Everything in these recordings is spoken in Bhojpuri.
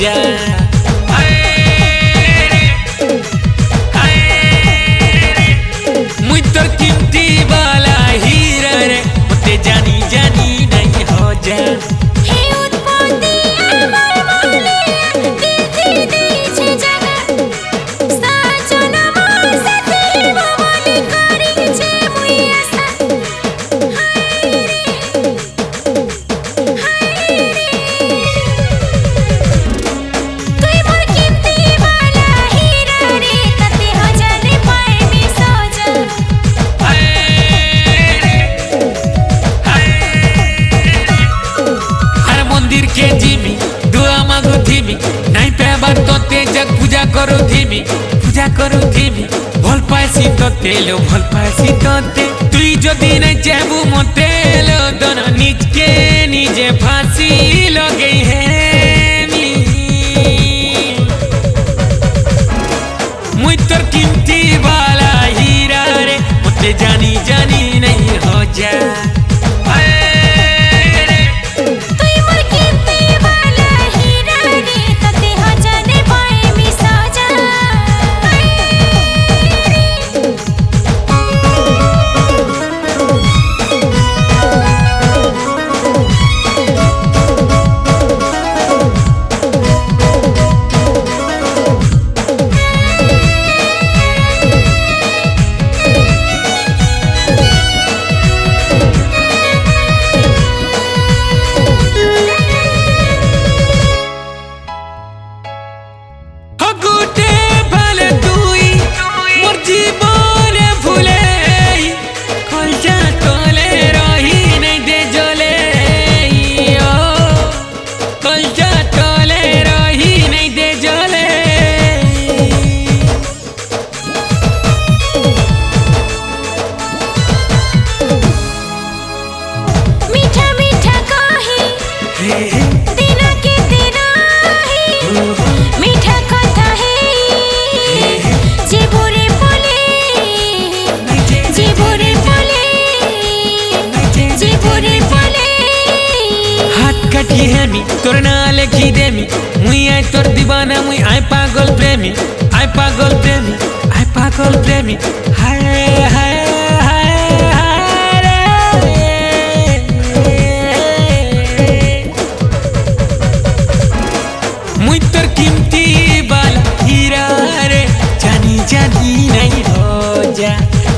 जा। मुझ तोर कीमती वाला हीरा रे मते जानी जानी नहीं हो जा। के जिमी दुआ मांगो धीमी नहीं पेबार तोते जग पूजा करो धीमी भल पाइसी तोते लो भल पाइसी तोते तुई जदि नहीं चाहबू मते लो दोनों निज के निजे फांसी लगे है मुझ तोर कीमती वाला हीरा रे मते जानी जानी नहीं हो जा। तोर नाल लिखी देमी मुई आई तोर दीवाना मुई आई पागल प्रेमी हाय हाय हाय मुई तोर कीमती वाला हीरा रे जानी जानी नहीं हो जा।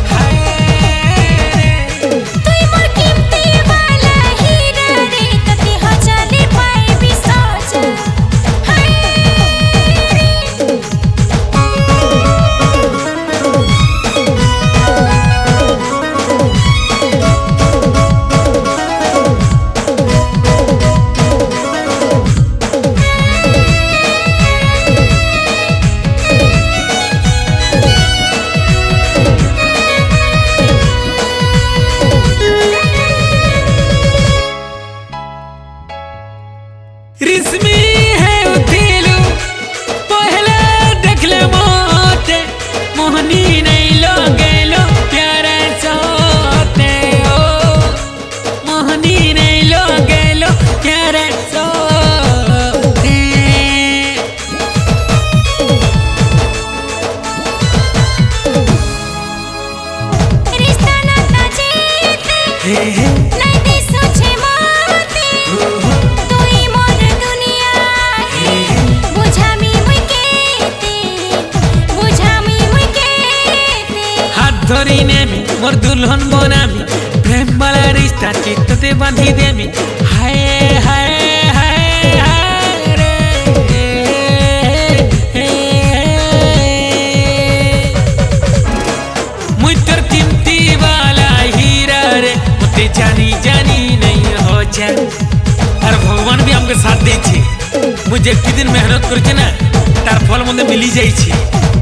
रिस्मी है उठेलू पहले देख ले मोते मोहनी नहीं लोगे लो प्यारे सोते हो मोहनी नहीं लोगे लो प्यारे सोते। रिश्ता नाता जीते नहीं दे सोचे माते धरी नेमी मोर दुल्हन बनामी प्रेम वाला रिश्ता चित्तते बांधी देमी हाय हाय हाय हाय रे मुझ तोर कीमती वाला हीरा रे मते जानी जानी नहीं हो जा। और भगवान भी हमके साथ दे मुझे एक दिन मेहनत कर तार फल मते मिली जाई।